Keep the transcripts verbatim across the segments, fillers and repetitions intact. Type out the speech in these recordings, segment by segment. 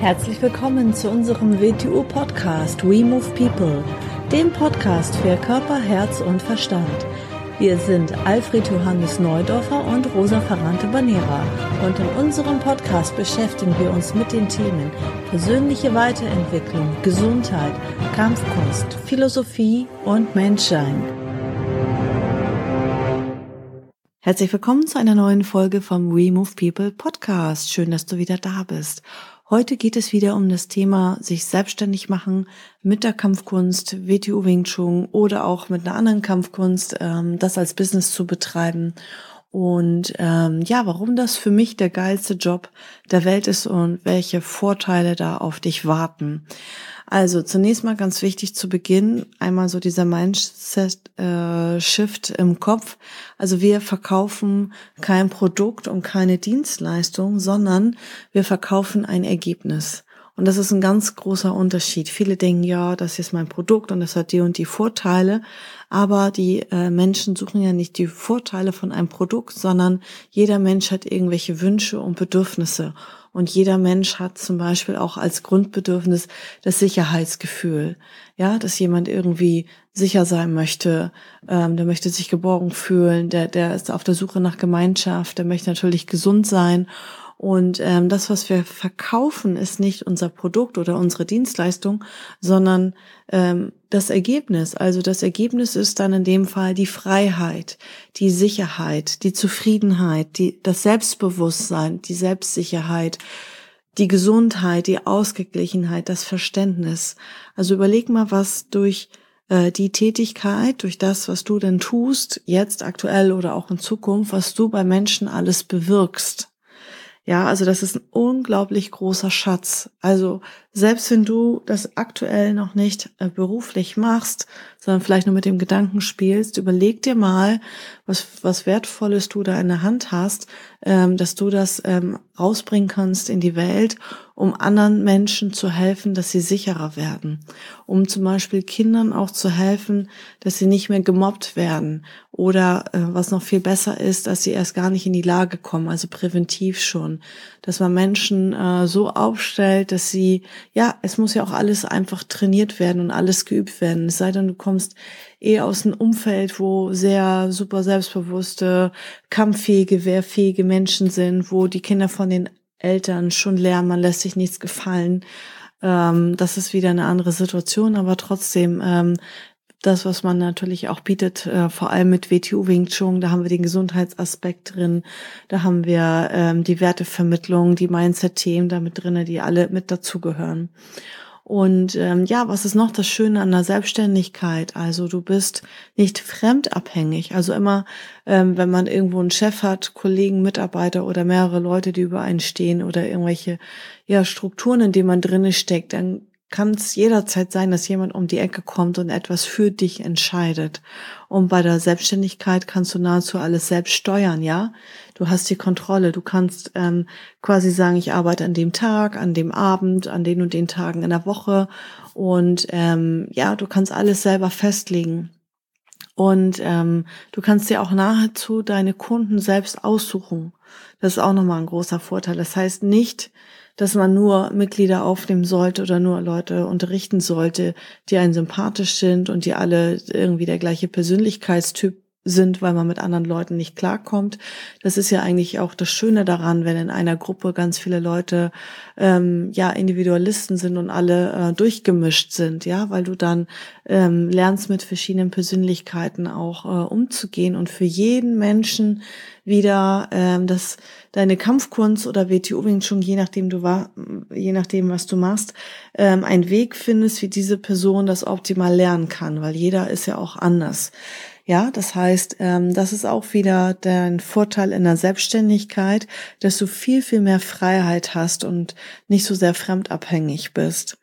Herzlich willkommen zu unserem W T U-Podcast We Move People, dem Podcast für Körper, Herz und Verstand. Wir sind Alfred Johannes Neudorfer und Rosa Ferrante-Banera und in unserem Podcast beschäftigen wir uns mit den Themen persönliche Weiterentwicklung, Gesundheit, Kampfkunst, Philosophie und Menschsein. Herzlich willkommen zu einer neuen Folge vom We Move People Podcast. Schön, dass du wieder da bist. Heute geht es wieder um das Thema sich selbstständig machen mit der Kampfkunst, W T U Wing Chun oder auch mit einer anderen Kampfkunst, ähm, das als Business zu betreiben. Und ähm, ja, warum das für mich der geilste Job der Welt ist und welche Vorteile da auf dich warten. Also zunächst mal ganz wichtig zu Beginn, einmal so dieser Mindset-Shift äh, im Kopf. Also wir verkaufen kein Produkt und keine Dienstleistung, sondern wir verkaufen ein Ergebnis. Und das ist ein ganz großer Unterschied. Viele denken, ja, das ist mein Produkt und das hat die und die Vorteile. Aber die äh, Menschen suchen ja nicht die Vorteile von einem Produkt, sondern jeder Mensch hat irgendwelche Wünsche und Bedürfnisse. Und jeder Mensch hat zum Beispiel auch als Grundbedürfnis das Sicherheitsgefühl. Ja, dass jemand irgendwie sicher sein möchte, ähm, der möchte sich geborgen fühlen, der, der ist auf der Suche nach Gemeinschaft, der möchte natürlich gesund sein. Und ähm, das, was wir verkaufen, ist nicht unser Produkt oder unsere Dienstleistung, sondern ähm, das Ergebnis. Also das Ergebnis ist dann in dem Fall die Freiheit, die Sicherheit, die Zufriedenheit, die, das Selbstbewusstsein, die Selbstsicherheit, die Gesundheit, die Ausgeglichenheit, das Verständnis. Also überleg mal, was durch äh, die Tätigkeit, durch das, was du denn tust, jetzt aktuell oder auch in Zukunft, was du bei Menschen alles bewirkst. Ja, also das ist ein unglaublich großer Schatz. Also selbst wenn du das aktuell noch nicht äh, beruflich machst, sondern vielleicht nur mit dem Gedanken spielst, überleg dir mal, was was Wertvolles du da in der Hand hast, ähm, dass du das ähm, rausbringen kannst in die Welt, um anderen Menschen zu helfen, dass sie sicherer werden. Um zum Beispiel Kindern auch zu helfen, dass sie nicht mehr gemobbt werden. Oder äh, was noch viel besser ist, dass sie erst gar nicht in die Lage kommen, also präventiv schon. Dass man Menschen äh, so aufstellt, dass sie, ja, es muss ja auch alles einfach trainiert werden und alles geübt werden. Es sei denn, du kommst eh aus einem Umfeld, wo sehr super selbstbewusste, kampffähige, wehrfähige Menschen sind, wo die Kinder von den Eltern schon lernen, man lässt sich nichts gefallen. Ähm, das ist wieder eine andere Situation, aber trotzdem ähm, das, was man natürlich auch bietet, äh, vor allem mit W T U Wing Chun, da haben wir den Gesundheitsaspekt drin, da haben wir ähm, die Wertevermittlung, die Mindset-Themen da mit drin, die alle mit dazugehören. Und ähm, ja, was ist noch das Schöne an der Selbstständigkeit? Also du bist nicht fremdabhängig. Also immer, ähm, wenn man irgendwo einen Chef hat, Kollegen, Mitarbeiter oder mehrere Leute, die über einen stehen oder irgendwelche ja Strukturen, in denen man drinne steckt, dann kann es jederzeit sein, dass jemand um die Ecke kommt und etwas für dich entscheidet. Und bei der Selbstständigkeit kannst du nahezu alles selbst steuern, ja? Du hast die Kontrolle. Du kannst ähm, quasi sagen, ich arbeite an dem Tag, an dem Abend, an den und den Tagen in der Woche. Und ähm, ja, du kannst alles selber festlegen. Und ähm, du kannst dir auch nahezu deine Kunden selbst aussuchen. Das ist auch nochmal ein großer Vorteil. Das heißt nicht, dass man nur Mitglieder aufnehmen sollte oder nur Leute unterrichten sollte, die einen sympathisch sind und die alle irgendwie der gleiche Persönlichkeitstyp sind, weil man mit anderen Leuten nicht klarkommt. Das ist ja eigentlich auch das Schöne daran, wenn in einer Gruppe ganz viele Leute ähm, ja Individualisten sind und alle äh, durchgemischt sind, ja, weil du dann ähm, lernst mit verschiedenen Persönlichkeiten auch äh, umzugehen und für jeden Menschen wieder ähm, das deine Kampfkunst oder W T U Wing Chun, je nachdem du war, je nachdem was du machst, ähm, einen Weg findest, wie diese Person das optimal lernen kann, weil jeder ist ja auch anders. Ja, das heißt, ähm, das ist auch wieder dein Vorteil in der Selbstständigkeit, dass du viel, viel mehr Freiheit hast und nicht so sehr fremdabhängig bist.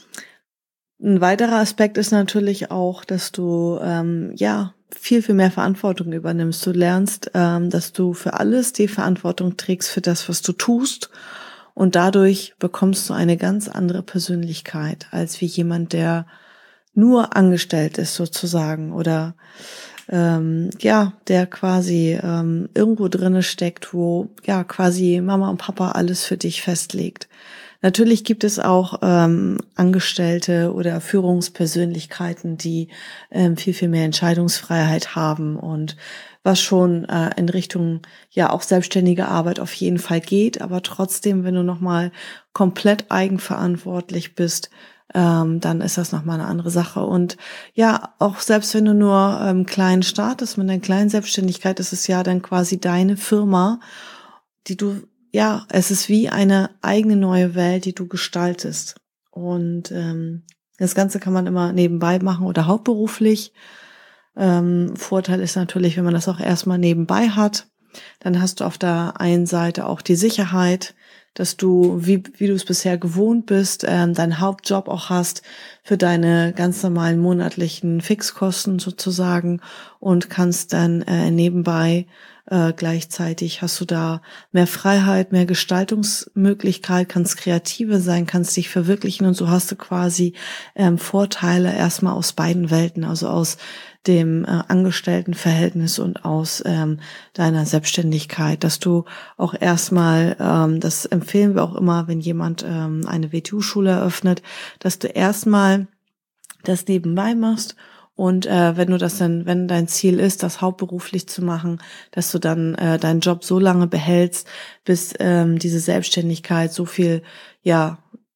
Ein weiterer Aspekt ist natürlich auch, dass du ähm, ja viel, viel mehr Verantwortung übernimmst. Du lernst, ähm, dass du für alles die Verantwortung trägst für das, was du tust. Und dadurch bekommst du eine ganz andere Persönlichkeit als wie jemand, der nur angestellt ist sozusagen oder ähm, ja, der quasi ähm, irgendwo drinne steckt, wo ja quasi Mama und Papa alles für dich festlegt. Natürlich gibt es auch ähm, Angestellte oder Führungspersönlichkeiten, die ähm, viel, viel mehr Entscheidungsfreiheit haben und was schon äh, in Richtung ja auch selbstständige Arbeit auf jeden Fall geht, aber trotzdem, wenn du nochmal komplett eigenverantwortlich bist, ähm, dann ist das nochmal eine andere Sache. Und ja, auch selbst wenn du nur ähm, klein startest mit einer kleinen Selbstständigkeit, ist es ja dann quasi deine Firma, die du, ja, es ist wie eine eigene neue Welt, die du gestaltest. Und ähm, das Ganze kann man immer nebenbei machen oder hauptberuflich. Ähm, Vorteil ist natürlich, wenn man das auch erstmal nebenbei hat, dann hast du auf der einen Seite auch die Sicherheit, dass du, wie, wie du es bisher gewohnt bist, ähm, deinen Hauptjob auch hast für deine ganz normalen monatlichen Fixkosten sozusagen und kannst dann äh, nebenbei äh, gleichzeitig hast du da mehr Freiheit, mehr Gestaltungsmöglichkeit, kannst kreativer sein, kannst dich verwirklichen und so hast du quasi ähm, Vorteile erstmal aus beiden Welten, also aus dem äh, Angestelltenverhältnis und aus ähm, deiner Selbstständigkeit, dass du auch erstmal, ähm, das empfehlen wir auch immer, wenn jemand ähm, eine W T U-Schule eröffnet, dass du erstmal das nebenbei machst und äh, wenn du das dann, wenn dein Ziel ist, das hauptberuflich zu machen, dass du dann äh, deinen Job so lange behältst, bis ähm, diese Selbstständigkeit so viel, ja,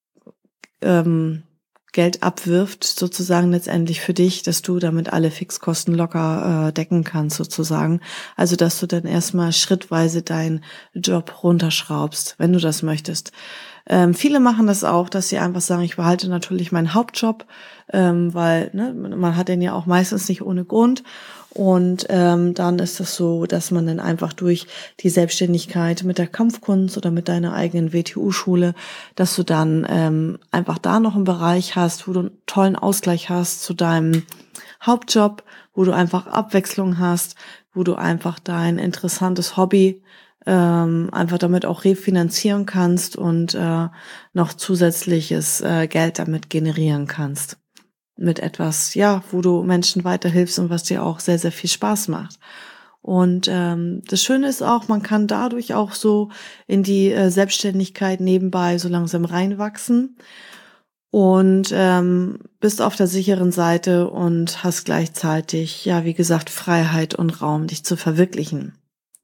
ähm, Geld abwirft, sozusagen letztendlich für dich, dass du damit alle Fixkosten locker äh, decken kannst, sozusagen. Also, dass du dann erstmal schrittweise deinen Job runterschraubst, wenn du das möchtest. Ähm, viele machen das auch, dass sie einfach sagen, ich behalte natürlich meinen Hauptjob, ähm, weil ne, man hat den ja auch meistens nicht ohne Grund. Und ähm, dann ist es so, dass man dann einfach durch die Selbstständigkeit mit der Kampfkunst oder mit deiner eigenen W T U-Schule, dass du dann ähm, einfach da noch einen Bereich hast, wo du einen tollen Ausgleich hast zu deinem Hauptjob, wo du einfach Abwechslung hast, wo du einfach dein interessantes Hobby ähm, einfach damit auch refinanzieren kannst und äh, noch zusätzliches äh, Geld damit generieren kannst. Mit etwas, ja, wo du Menschen weiterhilfst und was dir auch sehr, sehr viel Spaß macht. Und ähm, das Schöne ist auch, man kann dadurch auch so in die äh, Selbstständigkeit nebenbei so langsam reinwachsen und ähm, bist auf der sicheren Seite und hast gleichzeitig, ja, wie gesagt, Freiheit und Raum, dich zu verwirklichen.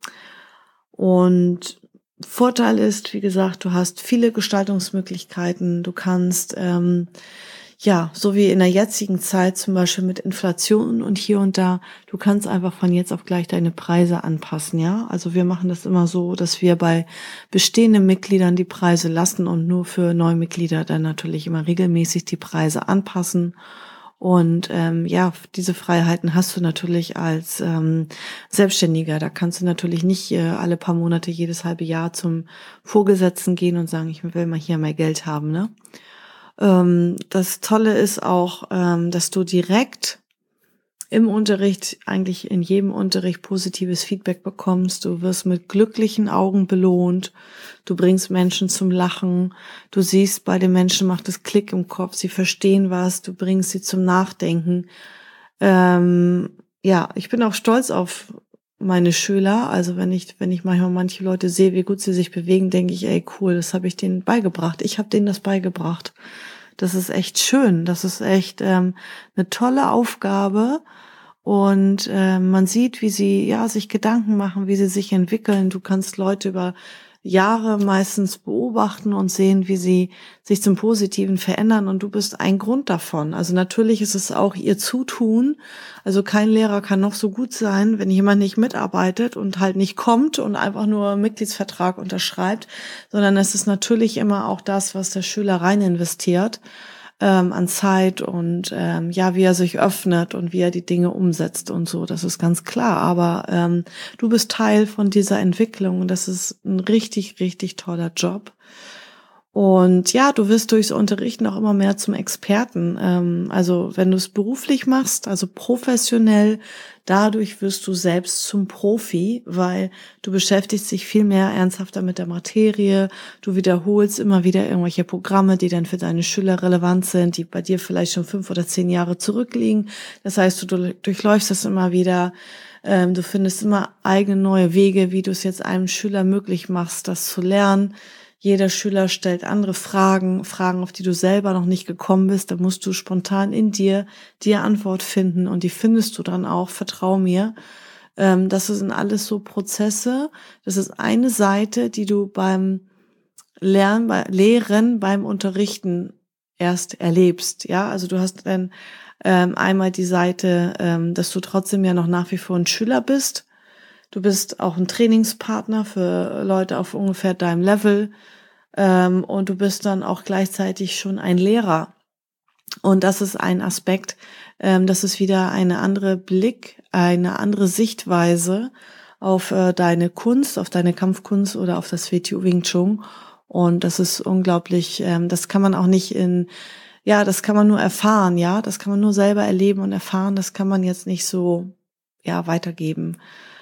Und Vorteil ist, wie gesagt, du hast viele Gestaltungsmöglichkeiten. Du kannst, ähm, ja, so wie in der jetzigen Zeit zum Beispiel mit Inflation und hier und da, du kannst einfach von jetzt auf gleich deine Preise anpassen, ja. Also wir machen das immer so, dass wir bei bestehenden Mitgliedern die Preise lassen und nur für neue Mitglieder dann natürlich immer regelmäßig die Preise anpassen. Und ähm, ja, diese Freiheiten hast du natürlich als ähm, Selbstständiger. Da kannst du natürlich nicht äh, alle paar Monate, jedes halbe Jahr zum Vorgesetzten gehen und sagen, ich will mal hier mehr Geld haben, ne? Ähm, das Tolle ist auch, ähm, dass du direkt im Unterricht, eigentlich in jedem Unterricht positives Feedback bekommst. Du wirst mit glücklichen Augen belohnt. Du bringst Menschen zum Lachen. Du siehst, bei den Menschen macht es Klick im Kopf. Sie verstehen was. Du bringst sie zum Nachdenken. Ähm, ja, ich bin auch stolz auf meine Schüler. Also wenn ich, wenn ich manchmal manche Leute sehe, wie gut sie sich bewegen, denke ich, ey, cool, das habe ich denen beigebracht. Ich habe denen das beigebracht. Das ist echt schön. Das ist echt ähm, eine tolle Aufgabe. Und äh, man sieht, wie sie ja sich Gedanken machen, wie sie sich entwickeln. Du kannst Leute über Jahre meistens beobachten und sehen, wie sie sich zum Positiven verändern. Und du bist ein Grund davon. Also natürlich ist es auch ihr Zutun. Also kein Lehrer kann noch so gut sein, wenn jemand nicht mitarbeitet und halt nicht kommt und einfach nur einen Mitgliedsvertrag unterschreibt, sondern es ist natürlich immer auch das, was der Schüler rein investiert. Ähm, an Zeit und ähm, ja, wie er sich öffnet und wie er die Dinge umsetzt und so, das ist ganz klar. Aber ähm, du bist Teil von dieser Entwicklung und das ist ein richtig, richtig toller Job. Und ja, du wirst durchs Unterrichten auch immer mehr zum Experten. Ähm, also wenn du es beruflich machst, also professionell, dadurch wirst du selbst zum Profi, weil du beschäftigst dich viel mehr ernsthafter mit der Materie. Du wiederholst immer wieder irgendwelche Programme, die dann für deine Schüler relevant sind, die bei dir vielleicht schon fünf oder zehn Jahre zurückliegen. Das heißt, du durchläufst das immer wieder. Ähm, du findest immer eigene neue Wege, wie du es jetzt einem Schüler möglich machst, das zu lernen. Jeder Schüler stellt andere Fragen, Fragen, auf die du selber noch nicht gekommen bist. Da musst du spontan in dir die Antwort finden und die findest du dann auch, vertrau mir. Ähm, das sind alles so Prozesse. Das ist eine Seite, die du beim Lernen, bei Lehren, beim Unterrichten erst erlebst. Ja, also du hast dann ähm, einmal die Seite, ähm, dass du trotzdem ja noch nach wie vor ein Schüler bist. Du bist auch ein Trainingspartner für Leute auf ungefähr deinem Level, ähm, und du bist dann auch gleichzeitig schon ein Lehrer. Und das ist ein Aspekt, ähm, das ist wieder eine andere Blick, eine andere Sichtweise auf äh, deine Kunst, auf deine Kampfkunst oder auf das W T O Wing Chun. Und das ist unglaublich, ähm, das kann man auch nicht in, ja, das kann man nur erfahren, ja, das kann man nur selber erleben und erfahren, das kann man jetzt nicht so, ja, weitergeben.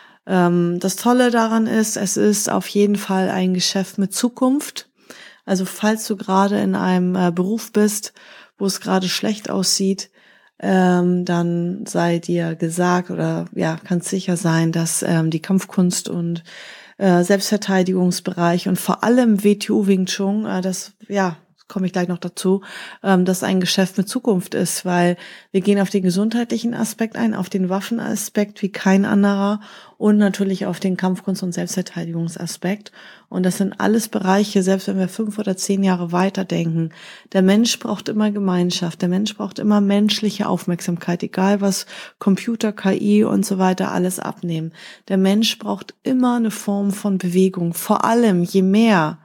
Ähm, das Tolle daran ist, es ist auf jeden Fall ein Geschäft mit Zukunft. Also falls du gerade in einem äh, Beruf bist, wo es gerade schlecht aussieht, ähm, dann sei dir gesagt oder ja, kannst sicher sein, dass ähm, die Kampfkunst und äh, Selbstverteidigungsbereich und vor allem W T O Wing Chun, äh, das, ja, komme ich gleich noch dazu, ähm, dass ein Geschäft mit Zukunft ist, weil wir gehen auf den gesundheitlichen Aspekt ein, auf den Waffenaspekt wie kein anderer und natürlich auf den Kampfkunst- und Selbstverteidigungsaspekt. Und das sind alles Bereiche, selbst wenn wir fünf oder zehn Jahre weiterdenken. Der Mensch braucht immer Gemeinschaft, der Mensch braucht immer menschliche Aufmerksamkeit, egal was Computer, K I und so weiter alles abnehmen. Der Mensch braucht immer eine Form von Bewegung, vor allem je mehr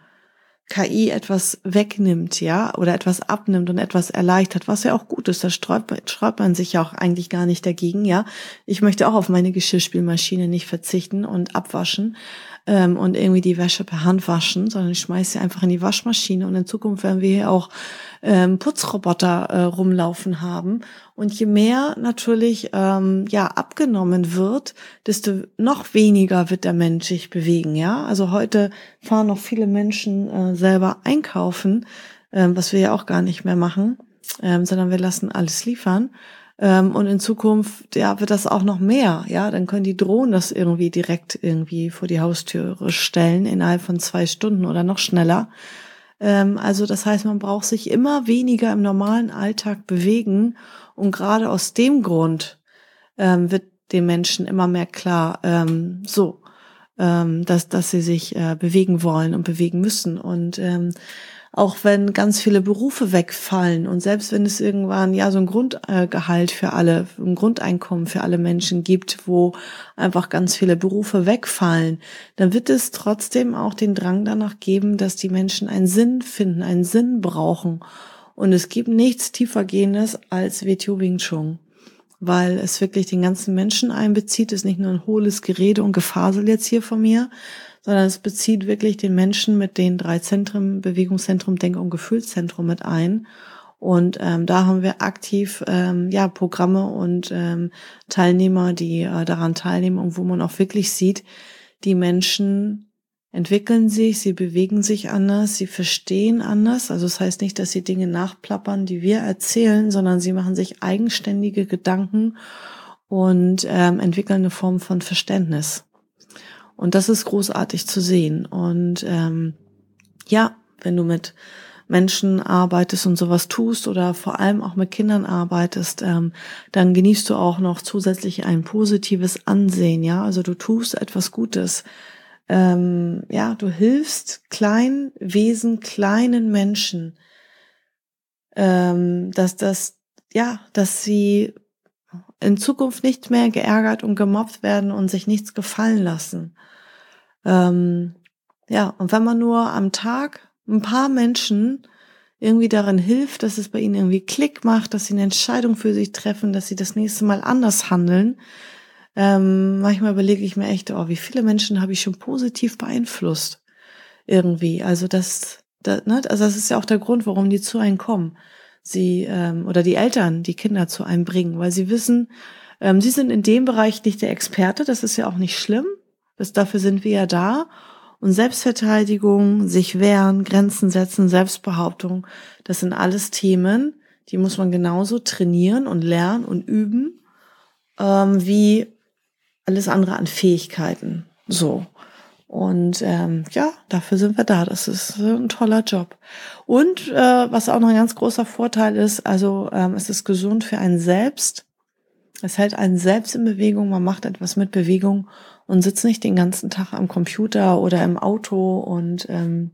K I etwas wegnimmt, ja, oder etwas abnimmt und etwas erleichtert, was ja auch gut ist, da sträubt, sträubt man sich ja auch eigentlich gar nicht dagegen, ja. Ich möchte auch auf meine Geschirrspülmaschine nicht verzichten und abwaschen ähm, und irgendwie die Wäsche per Hand waschen, sondern ich schmeiße sie einfach in die Waschmaschine und in Zukunft werden wir hier auch ähm, Putzroboter äh, rumlaufen haben. Und je mehr natürlich ähm, ja abgenommen wird, desto noch weniger wird der Mensch sich bewegen. Ja, also heute fahren noch viele Menschen äh, selber einkaufen, ähm, was wir ja auch gar nicht mehr machen, ähm, sondern wir lassen alles liefern. Ähm, und in Zukunft ja wird das auch noch mehr. Ja, dann können die Drohnen das irgendwie direkt irgendwie vor die Haustüre stellen innerhalb von zwei Stunden oder noch schneller. Also das heißt, man braucht sich immer weniger im normalen Alltag bewegen und gerade aus dem Grund ähm, wird den Menschen immer mehr klar, ähm, so, ähm, dass dass sie sich äh, bewegen wollen und bewegen müssen und ähm, auch wenn ganz viele Berufe wegfallen und selbst wenn es irgendwann ja so ein Grundgehalt für alle, ein Grundeinkommen für alle Menschen gibt, wo einfach ganz viele Berufe wegfallen, dann wird es trotzdem auch den Drang danach geben, dass die Menschen einen Sinn finden, einen Sinn brauchen. Und es gibt nichts tiefergehendes als W T O Wing Chun, weil es wirklich den ganzen Menschen einbezieht, es ist nicht nur ein hohles Gerede und Gefasel jetzt hier von mir, sondern es bezieht wirklich den Menschen mit den drei Zentren, Bewegungszentrum, Denk- und Gefühlszentrum mit ein. Und ähm, da haben wir aktiv ähm, ja Programme und ähm, Teilnehmer, die äh, daran teilnehmen und wo man auch wirklich sieht, die Menschen entwickeln sich, sie bewegen sich anders, sie verstehen anders. Also das heißt nicht, dass sie Dinge nachplappern, die wir erzählen, sondern sie machen sich eigenständige Gedanken und ähm, entwickeln eine Form von Verständnis. Und das ist großartig zu sehen. Und ähm, ja, wenn du mit Menschen arbeitest und sowas tust oder vor allem auch mit Kindern arbeitest, ähm, dann genießt du auch noch zusätzlich ein positives Ansehen. Ja, also du tust etwas Gutes. Ähm, ja, du hilfst kleinen Wesen, kleinen Menschen, ähm, dass das, ja, dass sie in Zukunft nicht mehr geärgert und gemobbt werden und sich nichts gefallen lassen. Ähm, ja, und wenn man nur am Tag ein paar Menschen irgendwie darin hilft, dass es bei ihnen irgendwie Klick macht, dass sie eine Entscheidung für sich treffen, dass sie das nächste Mal anders handeln. Ähm, manchmal überlege ich mir echt, oh, wie viele Menschen habe ich schon positiv beeinflusst irgendwie. Also das, das, ne? Also das ist ja auch der Grund, warum die zu einem kommen. Sie ähm, oder die Eltern die Kinder zu einem bringen, weil sie wissen, ähm, sie sind in dem Bereich nicht der Experte. Das ist ja auch nicht schlimm. Das, dafür sind wir ja da. Und Selbstverteidigung, sich wehren, Grenzen setzen, Selbstbehauptung, das sind alles Themen, die muss man genauso trainieren und lernen und üben, ähm, wie alles andere an Fähigkeiten. So. Und ähm, ja, dafür sind wir da. Das ist äh, ein toller Job. Und äh, was auch noch ein ganz großer Vorteil ist, also ähm, es ist gesund für einen selbst. Es hält einen selbst in Bewegung. Man macht etwas mit Bewegung und sitzt nicht den ganzen Tag am Computer oder im Auto. Und ähm,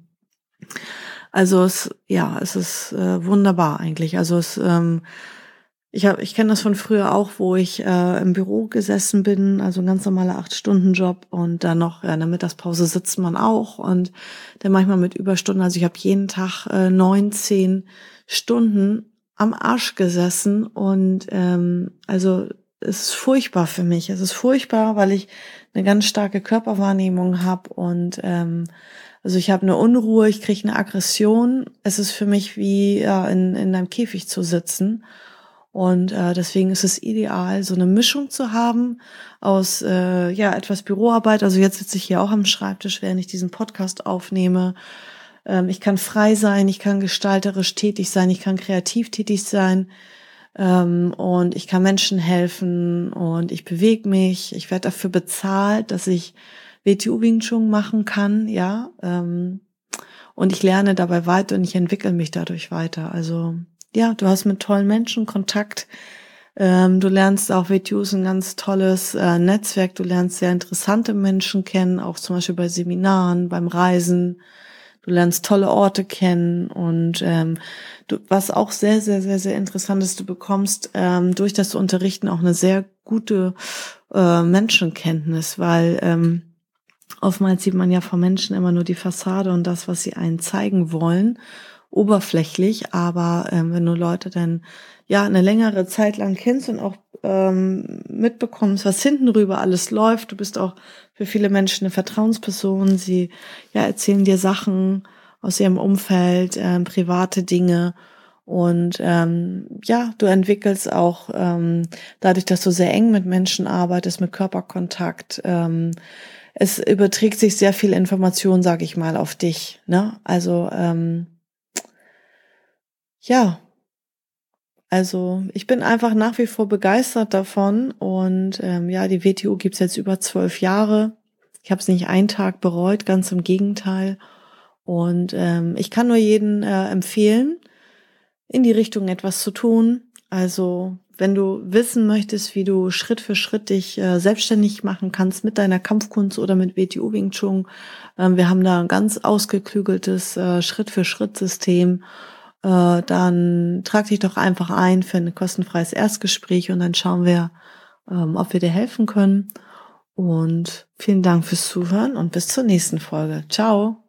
also es, ja, es ist äh, wunderbar eigentlich. Also es ähm, Ich habe, ich kenne das von früher auch, wo ich äh, im Büro gesessen bin, also ein ganz normaler Acht-Stunden-Job und dann noch ja, in der Mittagspause sitzt man auch und dann manchmal mit Überstunden. Also ich habe jeden Tag äh, neun, zehn Stunden am Arsch gesessen und ähm, also es ist furchtbar für mich. Es ist furchtbar, weil ich eine ganz starke Körperwahrnehmung habe und ähm, also ich habe eine Unruhe, ich kriege eine Aggression. Es ist für mich wie ja, in, in einem Käfig zu sitzen. Und äh, deswegen ist es ideal, so eine Mischung zu haben aus äh, ja etwas Büroarbeit. Also jetzt sitze ich hier auch am Schreibtisch, während ich diesen Podcast aufnehme. Ähm, ich kann frei sein, ich kann gestalterisch tätig sein, ich kann kreativ tätig sein ähm, und ich kann Menschen helfen und ich bewege mich. Ich werde dafür bezahlt, dass ich W T U Wing Chun machen kann, ja. Ähm, und ich lerne dabei weiter und ich entwickle mich dadurch weiter. Also ja, du hast mit tollen Menschen Kontakt. Ähm, du lernst auch, W T U ist ein ganz tolles äh, Netzwerk. Du lernst sehr interessante Menschen kennen, auch zum Beispiel bei Seminaren, beim Reisen. Du lernst tolle Orte kennen und ähm, du, was auch sehr, sehr, sehr, sehr interessant ist, du bekommst ähm, durch das Unterrichten auch eine sehr gute äh, Menschenkenntnis, weil ähm, oftmals sieht man ja von Menschen immer nur die Fassade und das, was sie einen zeigen wollen, oberflächlich, aber ähm, wenn du Leute dann ja eine längere Zeit lang kennst und auch ähm, mitbekommst, was hinten rüber alles läuft, du bist auch für viele Menschen eine Vertrauensperson, sie ja erzählen dir Sachen aus ihrem Umfeld, ähm, private Dinge und ähm, ja, du entwickelst auch ähm, dadurch, dass du sehr eng mit Menschen arbeitest, mit Körperkontakt, ähm, es überträgt sich sehr viel Information, sage ich mal, auf dich, ne? Also ähm, ja, also ich bin einfach nach wie vor begeistert davon und ähm, ja, die W T U gibt's jetzt über zwölf Jahre. Ich habe es nicht einen Tag bereut, ganz im Gegenteil. Und ähm, ich kann nur jeden äh, empfehlen, in die Richtung etwas zu tun. Also wenn du wissen möchtest, wie du Schritt für Schritt dich äh, selbstständig machen kannst mit deiner Kampfkunst oder mit W T U Wing Chun, äh, wir haben da ein ganz ausgeklügeltes äh, Schritt-für-Schritt-System. Äh, dann trag dich doch einfach ein für ein kostenfreies Erstgespräch und dann schauen wir, ähm, ob wir dir helfen können. Und vielen Dank fürs Zuhören und bis zur nächsten Folge. Ciao.